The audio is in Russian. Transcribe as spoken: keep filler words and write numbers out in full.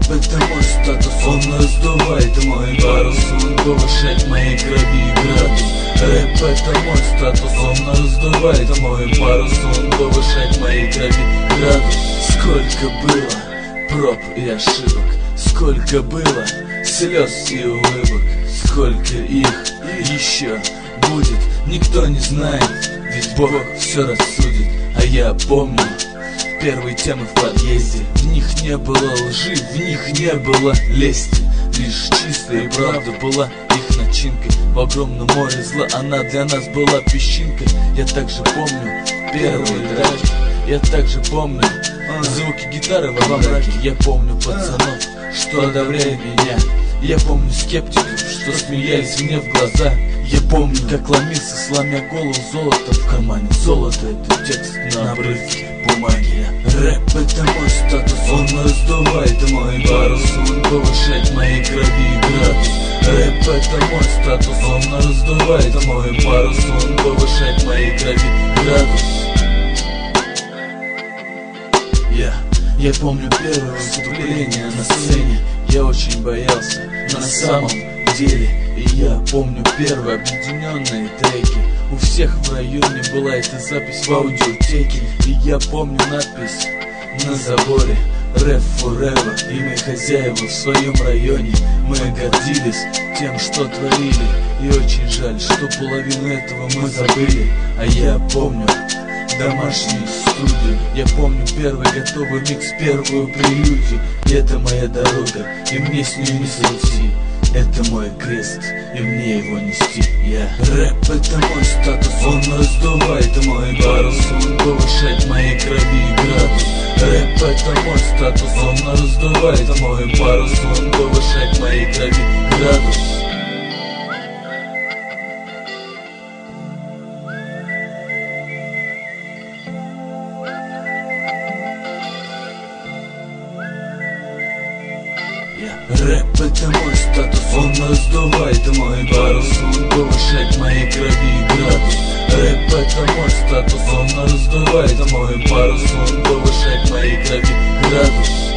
это мой статус, он раздувает мой парус, он повышает моей крови градус. Рэп это мой статус, он раздувает мой парус, он повышает моей крови градус. Сколько было проб и ошибок, сколько было слез и улыбок, сколько их еще будет, никто не знает, ведь Бог все рассудит. А я помню первые темы в подъезде, в них не было лжи, в них не было лести, лишь чистая правда была их начинкой. В огромном море зла она для нас была песчинкой. Я также помню первые драки, я также помню звуки гитары во мраке. Я помню пацанов, что одобряли меня. Я помню скептиков, что смеялись мне в глаза. Я помню, как ломился, сломя голову, золото в кармане. Золото — это текст на обрывке бумаги. Рэп — это мой статус, он раздувает мой парус, он повышает моей крови градус. Рэп — это мой статус, он раздувает мой парус, он повышает моей крови градус. Я, я помню первое выступление на сцене. Я очень боялся на самом деле. И я помню первые объединенные треки. У всех в районе была эта запись в аудиотеке. И я помню надпись на заборе: Рэп Forever. И мы хозяева в своем районе. Мы гордились тем, что творили. И очень жаль, что половину этого мы забыли. А я помню домашнюю студию. Я помню первый готовый микс, первую прелюдию. И это моя дорога, и мне с ней не сойти. Это мой крест, и мне его нести. Я рэп — это мой статус, он раздувает мой парус, он повышает моей крови градус. Рэп — это мой статус, он раздувает мой парус, он повышает моей крови градус. Рэп — это мой статус, он раздувает мой парус, он повышает моей крови градус. Рэп — это мой статус, он раздувает мой парус, он повышает моей крови градус.